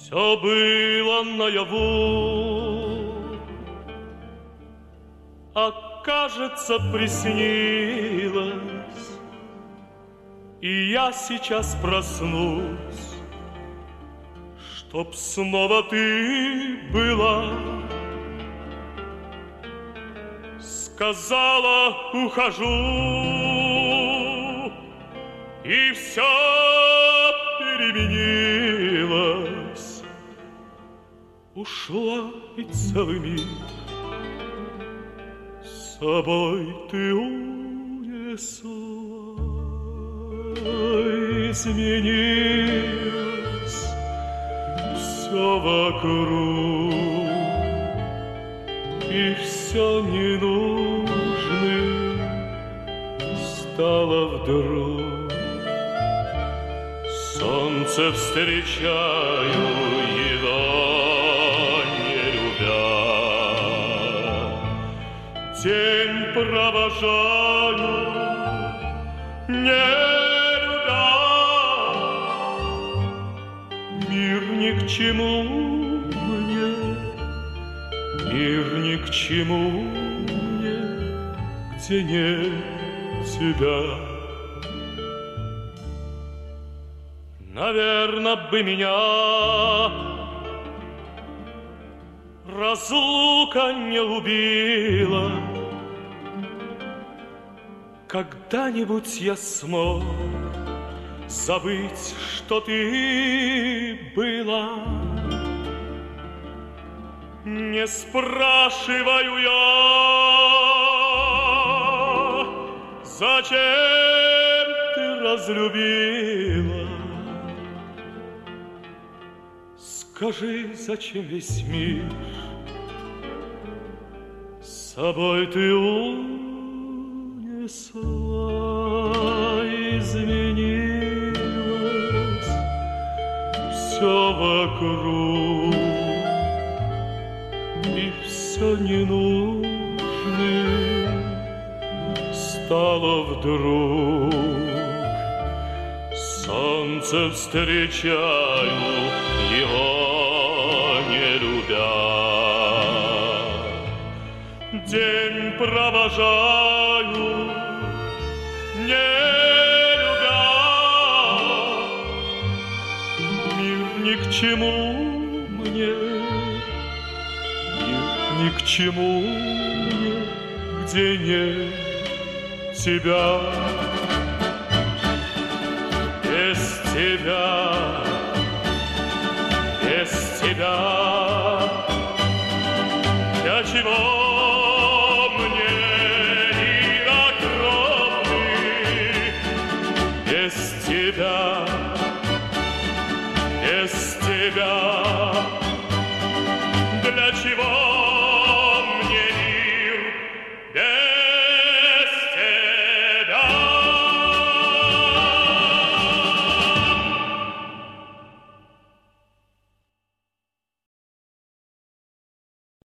Все было наяву, а кажется, приснилось, и я сейчас проснусь, чтоб снова ты была. Сказала, ухожу, и все переменилось. Ушла и целый мир с собой ты унесла. Изменилось все вокруг, и все ненужным стало вдруг. Солнце встречаю, его не любя, день провожаю, не любя. Мир ни к чему мне, мир ни к чему мне, где нет тебя. Наверно, бы меня разлука не убила. Когда-нибудь я смог забыть, что ты была. Не спрашиваю я, зачем ты разлюбила. Скажи, зачем весь мир с собой ты унесла. Изменилось все вокруг, и все ненужным стало вдруг. Солнце встречаю, его не любя, день провожаю, не любя. Мир ни к чему мне, ни к чему мне, где нет тебя. Без тебя, без тебя, для чего мне мир огромный? Без тебя, без тебя, для чего?